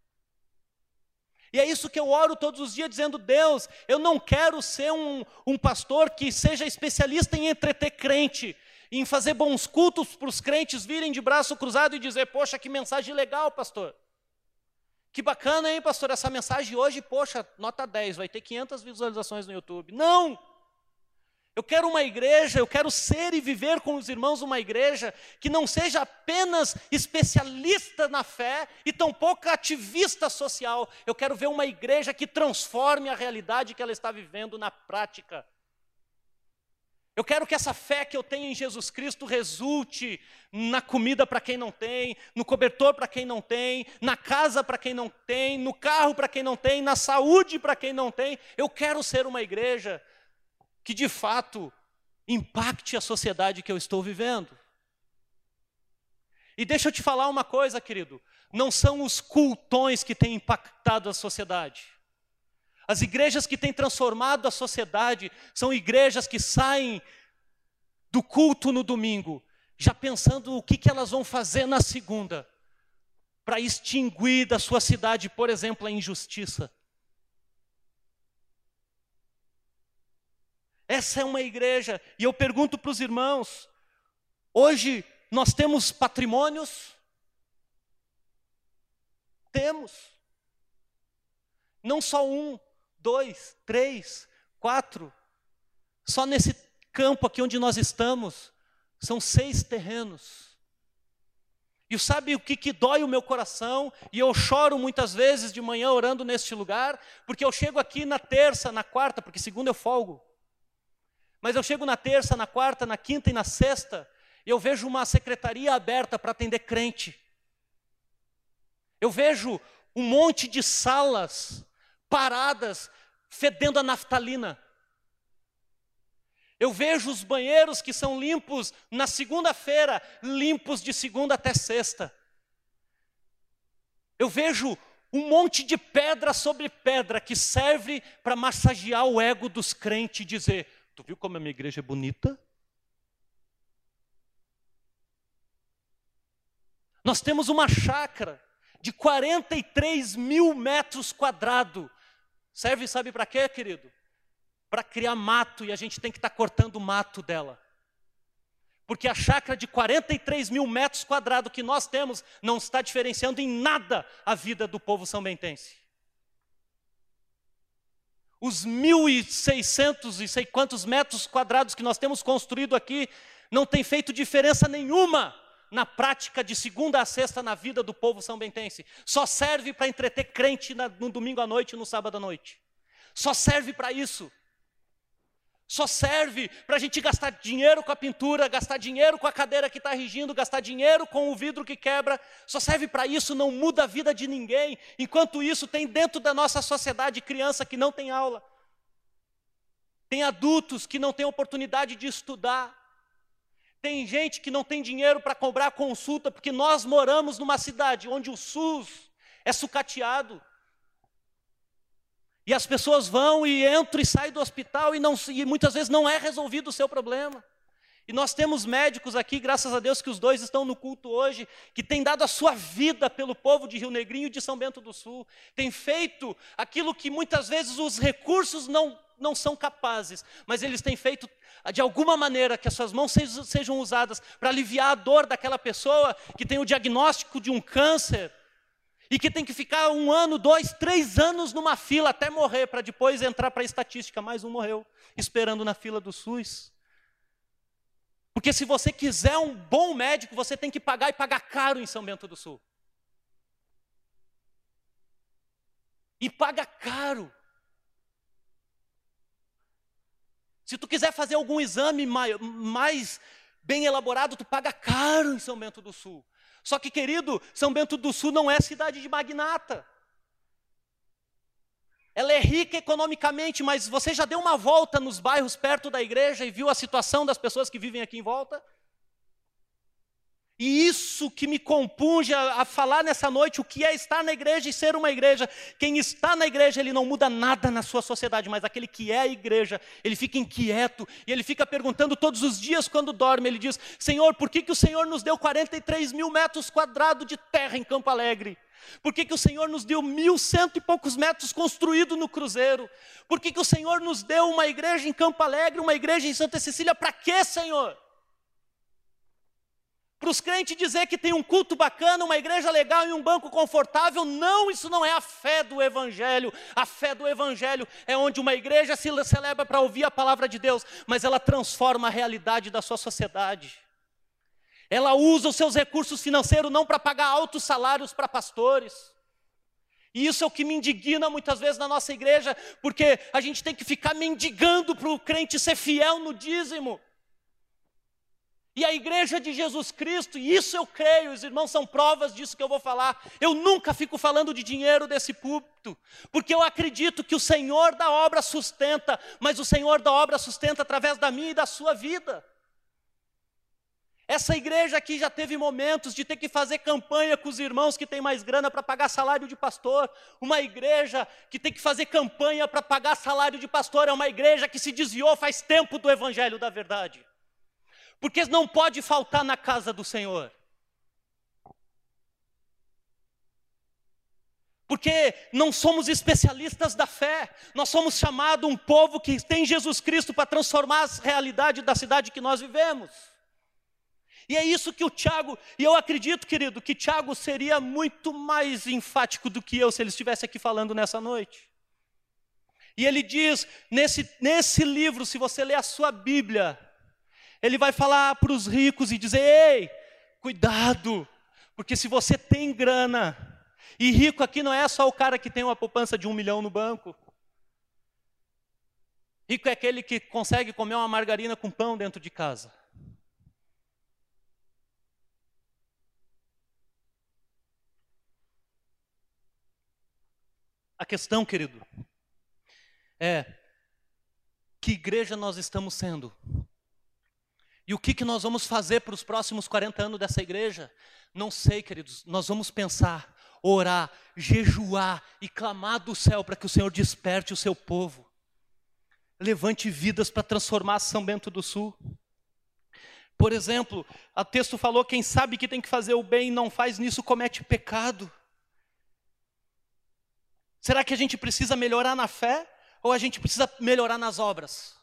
E é isso que eu oro todos os dias, dizendo: Deus, eu não quero ser um, um pastor que seja especialista em entreter crente, em fazer bons cultos para os crentes virem de braço cruzado e dizer: poxa, que mensagem legal, pastor. Que bacana, hein, pastor, essa mensagem hoje, poxa, nota dez, vai ter quinhentas visualizações no YouTube. Não! Eu quero uma igreja, eu quero ser e viver com os irmãos uma igreja que não seja apenas especialista na fé e tampouco ativista social. Eu quero ver uma igreja que transforme a realidade que ela está vivendo na prática. Eu quero que essa fé que eu tenho em Jesus Cristo resulte na comida para quem não tem, no cobertor para quem não tem, na casa para quem não tem, no carro para quem não tem, na saúde para quem não tem. Eu quero ser uma igreja que de fato impacte a sociedade que eu estou vivendo. E deixa eu te falar uma coisa, querido, não são os cultões que têm impactado a sociedade. As igrejas que têm transformado a sociedade são igrejas que saem do culto no domingo, já pensando o que, que elas vão fazer na segunda, para extinguir da sua cidade, por exemplo, a injustiça. Essa é uma igreja, e eu pergunto para os irmãos, hoje nós temos patrimônios? Temos. Não só um, dois, três, quatro. Só nesse campo aqui onde nós estamos, são seis terrenos. E sabe o que, que dói o meu coração? E eu choro muitas vezes de manhã orando neste lugar, porque eu chego aqui na terça, na quarta, porque segunda eu folgo. Mas eu chego na terça, na quarta, na quinta e na sexta, e eu vejo uma secretaria aberta para atender crente. Eu vejo um monte de salas paradas, fedendo a naftalina. Eu vejo os banheiros que são limpos na segunda-feira, limpos de segunda até sexta. Eu vejo um monte de pedra sobre pedra que serve para massagear o ego dos crentes e dizer: tu viu como a minha igreja é bonita? Nós temos uma chácara de quarenta e três mil metros quadrados. Serve, sabe para quê, querido? Para criar mato, e a gente tem que estar tá cortando o mato dela. Porque a chácara de quarenta e três mil metros quadrados que nós temos não está diferenciando em nada a vida do povo são-bentense. Os mil e seiscentos e sei quantos metros quadrados que nós temos construído aqui não tem feito diferença nenhuma na prática de segunda a sexta na vida do povo são-bentense. Só serve para entreter crente na, no domingo à noite e no sábado à noite. Só serve para isso. Só serve para a gente gastar dinheiro com a pintura, gastar dinheiro com a cadeira que está rigindo, gastar dinheiro com o vidro que quebra. Só serve para isso, não muda a vida de ninguém. Enquanto isso, tem dentro da nossa sociedade criança que não tem aula. Tem adultos que não têm oportunidade de estudar. Tem gente que não tem dinheiro para cobrar consulta, porque nós moramos numa cidade onde o SUS é sucateado. E as pessoas vão e entram e saem do hospital e, não, e muitas vezes não é resolvido o seu problema. E nós temos médicos aqui, graças a Deus que os dois estão no culto hoje, que têm dado a sua vida pelo povo de Rio Negrinho e de São Bento do Sul. Tem feito aquilo que muitas vezes os recursos não, não são capazes, mas eles têm feito de alguma maneira que as suas mãos sejam, sejam usadas para aliviar a dor daquela pessoa que tem o diagnóstico de um câncer, e que tem que ficar um ano, dois, três anos numa fila até morrer, para depois entrar para a estatística. Mais um morreu, esperando na fila do SUS. Porque se você quiser um bom médico, você tem que pagar e pagar caro em São Bento do Sul. E paga caro. Se tu quiser fazer algum exame mais, mais bem elaborado, tu paga caro em São Bento do Sul. Só que, querido, São Bento do Sul não é cidade de magnata. Ela é rica economicamente, mas você já deu uma volta nos bairros perto da igreja e viu a situação das pessoas que vivem aqui em volta? E isso que me compunge a, a falar nessa noite, o que é estar na igreja e ser uma igreja. Quem está na igreja, ele não muda nada na sua sociedade, mas aquele que é a igreja, ele fica inquieto, e ele fica perguntando todos os dias quando dorme, ele diz: Senhor, por que, que o Senhor nos deu quarenta e três mil metros quadrados de terra em Campo Alegre? Por que, que o Senhor nos deu mil cento e poucos metros construído no Cruzeiro? Por que, que o Senhor nos deu uma igreja em Campo Alegre, uma igreja em Santa Cecília? Para quê, Senhor? Para os crentes dizer que tem um culto bacana, uma igreja legal e um banco confortável? Não, isso não é a fé do Evangelho. A fé do Evangelho é onde uma igreja se celebra para ouvir a palavra de Deus, mas ela transforma a realidade da sua sociedade. Ela usa os seus recursos financeiros não para pagar altos salários para pastores. E isso é o que me indigna muitas vezes na nossa igreja, porque a gente tem que ficar mendigando para o crente ser fiel no dízimo. E a igreja de Jesus Cristo, e isso eu creio, os irmãos são provas disso que eu vou falar. Eu nunca fico falando de dinheiro desse púlpito, porque eu acredito que o Senhor da obra sustenta, mas o Senhor da obra sustenta através da minha e da sua vida. Essa igreja aqui já teve momentos de ter que fazer campanha com os irmãos que têm mais grana para pagar salário de pastor. Uma igreja que tem que fazer campanha para pagar salário de pastor é uma igreja que se desviou faz tempo do Evangelho da verdade. Porque não pode faltar na casa do Senhor. Porque não somos especialistas da fé. Nós somos chamados um povo que tem Jesus Cristo para transformar a realidade da cidade que nós vivemos. E é isso que o Tiago, e eu acredito, querido, que Tiago seria muito mais enfático do que eu se ele estivesse aqui falando nessa noite. E ele diz, nesse, nesse livro, se você ler a sua Bíblia, ele vai falar para os ricos e dizer: ei, cuidado, porque se você tem grana, e rico aqui não é só o cara que tem uma poupança de um milhão no banco. Rico é aquele que consegue comer uma margarina com pão dentro de casa. A questão, querido, é que igreja nós estamos sendo? E o que, que nós vamos fazer para os próximos quarenta anos dessa igreja? Não sei, queridos. Nós vamos pensar, orar, jejuar e clamar do céu para que o Senhor desperte o seu povo. Levante vidas para transformar São Bento do Sul. Por exemplo, o texto falou: quem sabe que tem que fazer o bem e não faz, nisso comete pecado. Será que a gente precisa melhorar na fé ou a gente precisa melhorar nas obras?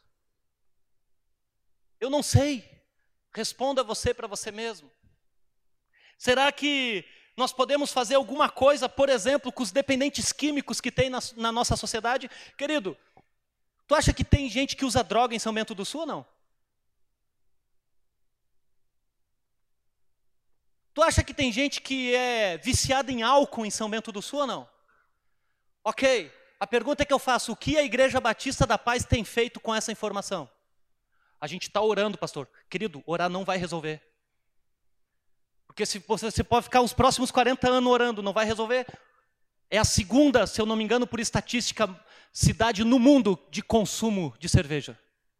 Eu não sei. Responda você para você mesmo. Será que nós podemos fazer alguma coisa, por exemplo, com os dependentes químicos que tem na, na nossa sociedade? Querido, tu acha que tem gente que usa droga em São Bento do Sul ou não? Tu acha que tem gente que é viciada em álcool em São Bento do Sul ou não? Ok, a pergunta que eu faço: o que a Igreja Batista da Paz tem feito com essa informação? A gente está orando, pastor. Querido, orar não vai resolver. Porque se você, você pode ficar os próximos quarenta anos orando, não vai resolver. É a segunda, se eu não me engano, por estatística, cidade no mundo de consumo de cerveja.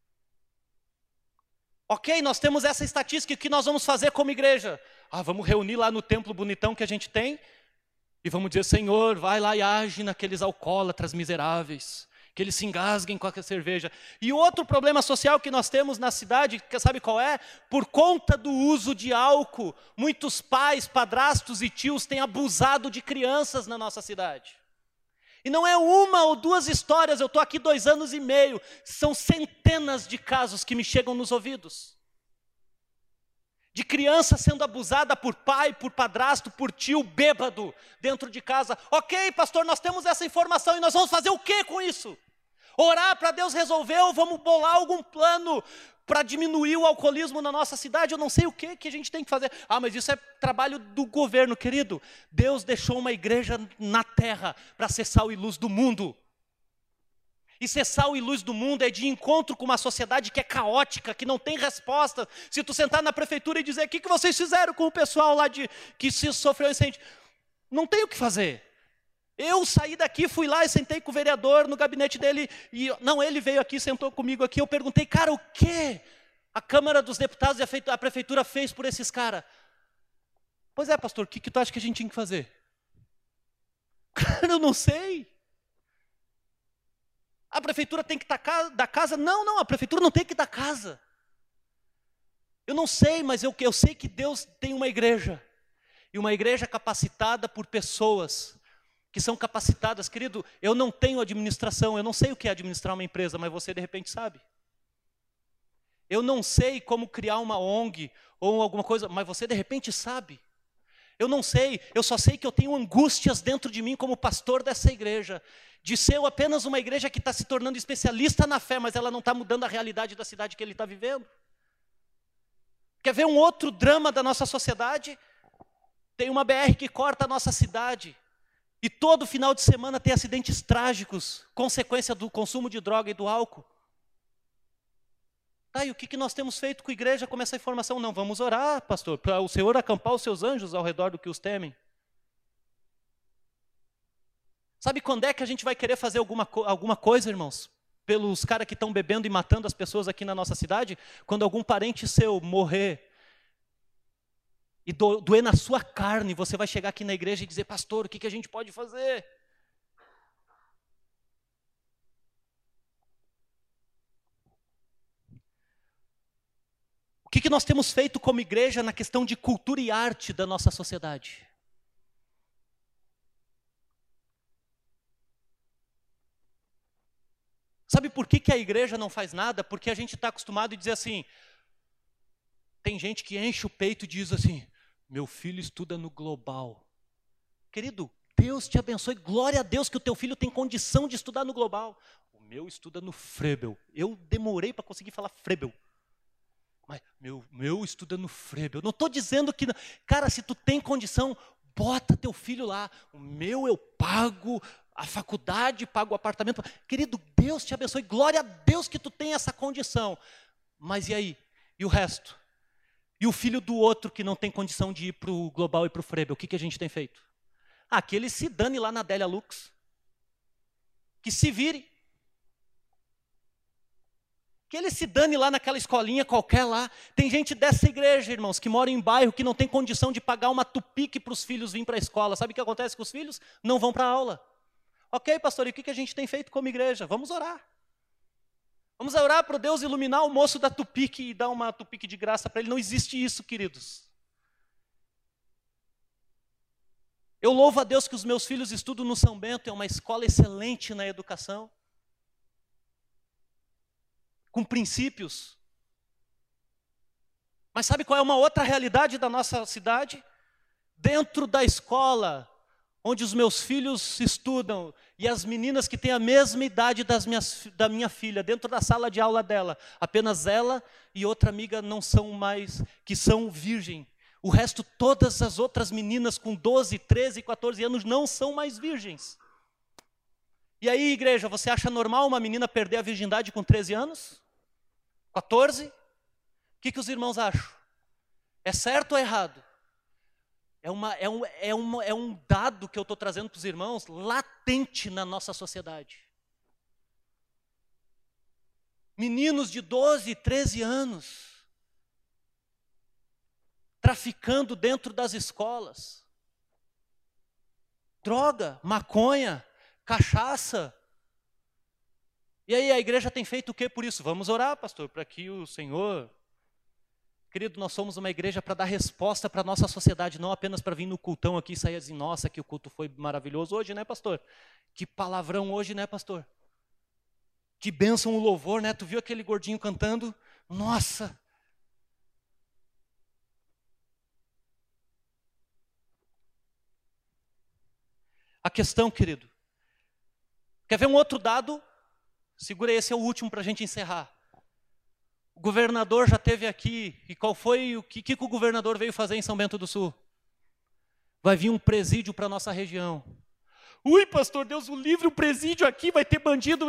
Ok, nós temos essa estatística, o que nós vamos fazer como igreja? Ah, vamos reunir lá no templo bonitão que a gente tem e vamos dizer, Senhor, vai lá e age naqueles alcoólatras miseráveis, que eles se engasguem com a cerveja. E outro problema social que nós temos na cidade, sabe qual é? Por conta do uso de álcool, muitos pais, padrastos e tios têm abusado de crianças na nossa cidade. E não é uma ou duas histórias, eu estou aqui dois anos e meio, são centenas de casos que me chegam nos ouvidos. De criança sendo abusada por pai, por padrasto, por tio bêbado dentro de casa. Ok, pastor, nós temos essa informação e nós vamos fazer o que com isso? Orar para Deus resolver ou vamos bolar algum plano para diminuir o alcoolismo na nossa cidade? Eu não sei o que, que a gente tem que fazer. Ah, mas isso é trabalho do governo, querido. Deus deixou uma igreja na terra para ser sal e luz do mundo. E ser sal e luz do mundo é de encontro com uma sociedade que é caótica, que não tem resposta. Se tu sentar na prefeitura e dizer, o que, que vocês fizeram com o pessoal lá de, que se sofreu incêndio? Não tem o que fazer. Eu saí daqui, fui lá e sentei com o vereador no gabinete dele. E, não, ele veio aqui, sentou comigo aqui. Eu perguntei, cara, o que a Câmara dos Deputados e a prefeitura fez por esses caras? Pois é, pastor, o que, que tu acha que a gente tinha que fazer? Cara, eu não sei. A prefeitura tem que dar casa? Não, não, a prefeitura não tem que dar casa. Eu não sei, mas eu, eu sei que Deus tem uma igreja. E uma igreja capacitada por pessoas que são capacitadas. Querido, eu não tenho administração, eu não sei o que é administrar uma empresa, mas você de repente sabe. Eu não sei como criar uma O N G ou alguma coisa, mas você de repente sabe. Eu não sei, eu só sei que eu tenho angústias dentro de mim como pastor dessa igreja, de ser apenas uma igreja que está se tornando especialista na fé, mas ela não está mudando a realidade da cidade que ele está vivendo. Quer ver um outro drama da nossa sociedade? Tem uma B R que corta a nossa cidade, e todo final de semana tem acidentes trágicos, consequência do consumo de droga e do álcool. Tá, e o que, que nós temos feito com a igreja com essa informação? Não, vamos orar, pastor, para o Senhor acampar os seus anjos ao redor do que os temem. Sabe quando é que a gente vai querer fazer alguma, alguma coisa, irmãos? Pelos caras que estão bebendo e matando as pessoas aqui na nossa cidade? Quando algum parente seu morrer e do, doer na sua carne, você vai chegar aqui na igreja e dizer, pastor, o que, que a gente pode fazer? O que, que nós temos feito como igreja na questão de cultura e arte da nossa sociedade? Sabe por que, que a igreja não faz nada? Porque a gente está acostumado a dizer assim, tem gente que enche o peito e diz assim, meu filho estuda no Global. Querido, Deus te abençoe, glória a Deus que o teu filho tem condição de estudar no Global. O meu estuda no Frebel. Eu demorei para conseguir falar Frebel. Mas meu, meu estuda no Frebel. Eu não estou dizendo que... Cara, se tu tem condição, bota teu filho lá. O meu eu pago a faculdade, pago o apartamento. Querido, Deus te abençoe. Glória a Deus que tu tem essa condição. Mas e aí? E o resto? E o filho do outro que não tem condição de ir para o Global e para o Frebel? O que, que a gente tem feito? Ah, que ele se dane lá na Adélia Lux. Que se vire. Que ele se dane lá naquela escolinha qualquer lá. Tem gente dessa igreja, irmãos, que mora em bairro, que não tem condição de pagar uma tupique para os filhos virem para a escola. Sabe o que acontece com os filhos? Não vão para a aula. Ok, pastor, e o que a gente tem feito como igreja? Vamos orar. Vamos orar para Deus iluminar o moço da tupique e dar uma tupique de graça para ele. Não existe isso, queridos. Eu louvo a Deus que os meus filhos estudam no São Bento, é uma escola excelente na educação. Com princípios. Mas sabe qual é uma outra realidade da nossa cidade? Dentro da escola, onde os meus filhos estudam, e as meninas que têm a mesma idade das minhas, da minha filha, dentro da sala de aula dela, apenas ela e outra amiga não são mais, que são virgem. O resto, todas as outras meninas com doze, treze, quatorze anos não são mais virgens. E aí, igreja, você acha normal uma menina perder a virgindade com treze anos? quatorze? O que, que os irmãos acham? É certo ou errado? É, uma, é, um, é, uma, é um dado que eu estou trazendo para os irmãos, latente na nossa sociedade. Meninos de doze, treze anos, traficando dentro das escolas. Droga, maconha, cachaça. E aí a igreja tem feito o que por isso? Vamos orar, pastor, para que o Senhor... Querido, nós somos uma igreja para dar resposta para a nossa sociedade, não apenas para vir no cultão aqui e sair assim, nossa, que o culto foi maravilhoso hoje, né, pastor? Que palavrão hoje, né, pastor? Que bênção o louvor, né? Tu viu aquele gordinho cantando? Nossa! A questão, querido, quer ver um outro dado? Segura, esse é o último para a gente encerrar. O governador já esteve aqui, e qual foi, o que, que o governador veio fazer em São Bento do Sul? Vai vir um presídio para a nossa região. Ui, pastor, Deus o livre, um presídio aqui, vai ter bandido.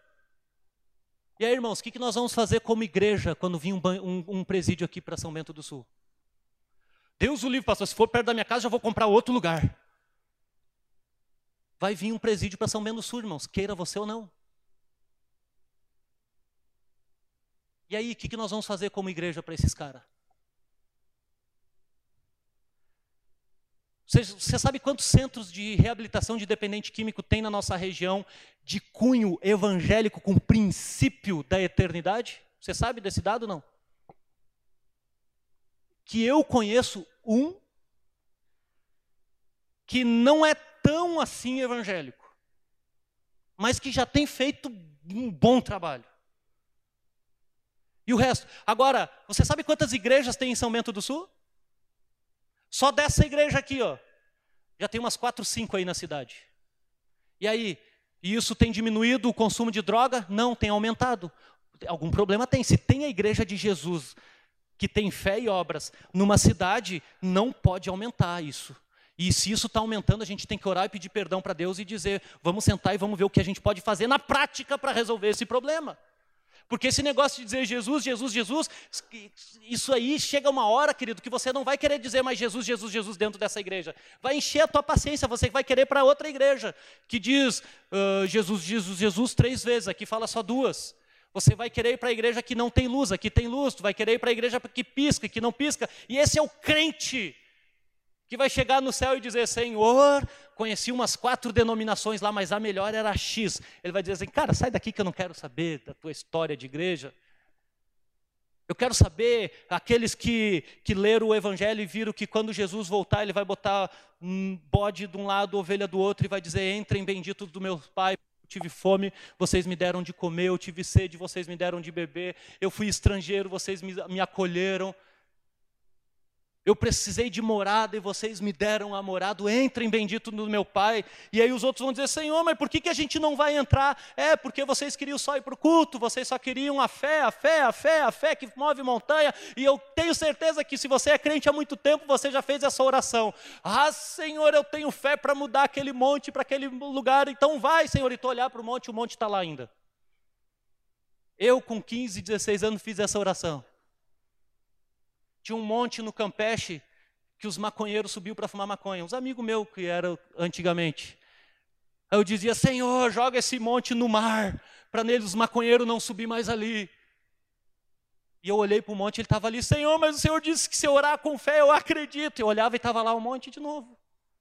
E aí, irmãos, o que, que nós vamos fazer como igreja quando vir um, um, um presídio aqui para São Bento do Sul? Deus o livre, pastor, se for perto da minha casa, já vou comprar outro lugar. Vai vir um presídio para São Bento do Sul, irmãos, queira você ou não. E aí, o que, que nós vamos fazer como igreja para esses caras? Você, você sabe quantos centros de reabilitação de dependente químico tem na nossa região de cunho evangélico com princípio da eternidade? Você sabe desse dado, não? Que eu conheço um que não é tão assim evangélico, mas que já tem feito um bom trabalho. E o resto? Agora, você sabe quantas igrejas tem em São Bento do Sul? Só dessa igreja aqui, ó, já tem umas quatro, cinco aí na cidade. E aí, isso tem diminuído o consumo de droga? Não, tem aumentado. Algum problema tem. Se tem a igreja de Jesus que tem fé e obras numa cidade, não pode aumentar isso. E se isso está aumentando, a gente tem que orar e pedir perdão para Deus e dizer, vamos sentar e vamos ver o que a gente pode fazer na prática para resolver esse problema. Porque esse negócio de dizer Jesus, Jesus, Jesus, isso aí chega uma hora, querido, que você não vai querer dizer mais Jesus, Jesus, Jesus dentro dessa igreja. Vai encher a tua paciência, você vai querer para outra igreja, que diz uh, Jesus, Jesus, Jesus três vezes, aqui fala só duas. Você vai querer ir para a igreja que não tem luz, aqui tem luz. Tu vai querer ir para a igreja que pisca, que não pisca. E esse é o crente que vai chegar no céu e dizer, Senhor, conheci umas quatro denominações lá, mas a melhor era a X. Ele vai dizer assim, cara, sai daqui que eu não quero saber da tua história de igreja. Eu quero saber aqueles que, que leram o evangelho e viram que quando Jesus voltar, ele vai botar um bode de um lado, ovelha do outro, e vai dizer, entrem benditos do meu Pai. Eu tive fome, vocês me deram de comer, eu tive sede, vocês me deram de beber, eu fui estrangeiro, vocês me, me acolheram. Eu precisei de morada e vocês me deram a morada, entrem bendito no meu Pai. E aí os outros vão dizer, Senhor, mas por que, que a gente não vai entrar? É, porque vocês queriam só ir para o culto, vocês só queriam a fé, a fé, a fé, a fé que move montanha. E eu tenho certeza que se você é crente há muito tempo, você já fez essa oração. Ah, Senhor, eu tenho fé para mudar aquele monte, para aquele lugar. Então vai, Senhor, e tu olhar para o monte, o monte está lá ainda. Eu com quinze, dezesseis anos fiz essa oração. Tinha um monte no Campeche que os maconheiros subiam para fumar maconha. Uns amigos meus que eram antigamente. Aí eu dizia, Senhor, joga esse monte no mar, para neles os maconheiros não subir mais ali. E eu olhei para o monte, ele estava ali, Senhor, mas o Senhor disse que se eu orar com fé, eu acredito. Eu olhava e estava lá um monte de novo.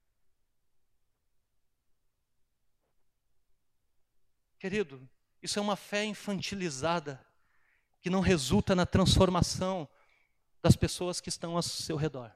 Querido, isso é uma fé infantilizada, que não resulta na transformação das pessoas que estão ao seu redor.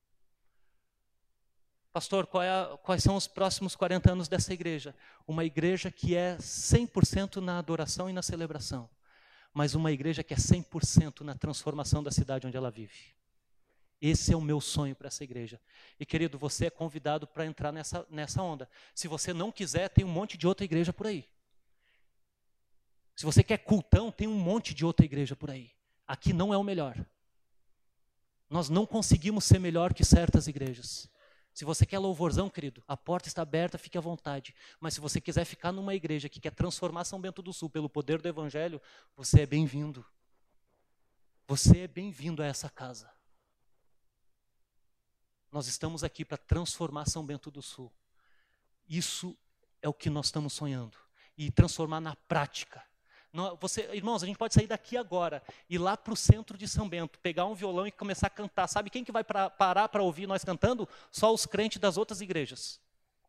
Pastor, qual é a, quais são os próximos quarenta anos dessa igreja? Uma igreja que é cem por cento na adoração e na celebração, mas uma igreja que é cem por cento na transformação da cidade onde ela vive. Esse é o meu sonho para essa igreja. E querido, você é convidado para entrar nessa, nessa onda. Se você não quiser, tem um monte de outra igreja por aí. Se você quer cultão, tem um monte de outra igreja por aí. Aqui não é o melhor. Nós não conseguimos ser melhor que certas igrejas. Se você quer louvorzão, querido, a porta está aberta, fique à vontade. Mas se você quiser ficar numa igreja que quer transformar São Bento do Sul pelo poder do evangelho, você é bem-vindo. Você é bem-vindo a essa casa. Nós estamos aqui para transformar São Bento do Sul. Isso é o que nós estamos sonhando. E transformar na prática. Você, irmãos, a gente pode sair daqui agora, ir lá para o centro de São Bento, pegar um violão e começar a cantar. Sabe quem que vai pra, parar para ouvir nós cantando? Só os crentes das outras igrejas.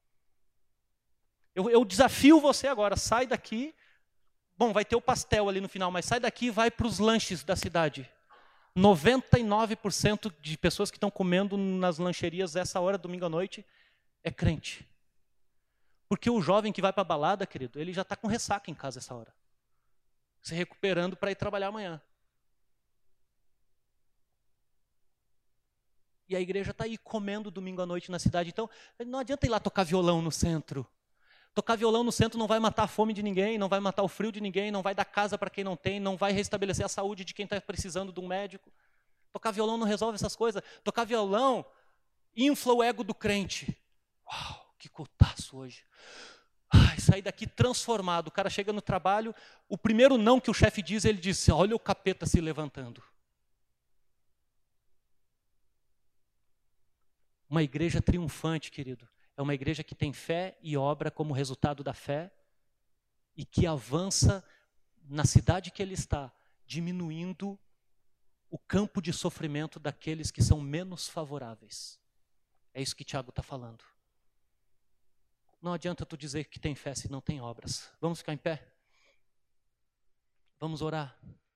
Eu, eu desafio você agora, sai daqui. Bom, vai ter o pastel ali no final, mas sai daqui e vai para os lanches da cidade. noventa e nove por cento de pessoas que estão comendo nas lancherias essa hora, domingo à noite, é crente. Porque o jovem que vai para a balada, querido, ele já está com ressaca em casa essa hora. Se recuperando para ir trabalhar amanhã. E a igreja está aí comendo domingo à noite na cidade. Então, não adianta ir lá tocar violão no centro. Tocar violão no centro não vai matar a fome de ninguém, não vai matar o frio de ninguém, não vai dar casa para quem não tem, não vai restabelecer a saúde de quem está precisando de um médico. Tocar violão não resolve essas coisas. Tocar violão infla o ego do crente. Uau, que cultaço hoje. Ai, sair daqui transformado. O cara chega no trabalho, o primeiro não que o chefe diz, ele diz, olha o capeta se levantando. Uma igreja triunfante, querido, é uma igreja que tem fé e obra como resultado da fé e que avança na cidade que ele está, diminuindo o campo de sofrimento daqueles que são menos favoráveis. É isso que Tiago está falando. Não adianta tu dizer que tem fé se não tem obras. Vamos ficar em pé? Vamos orar.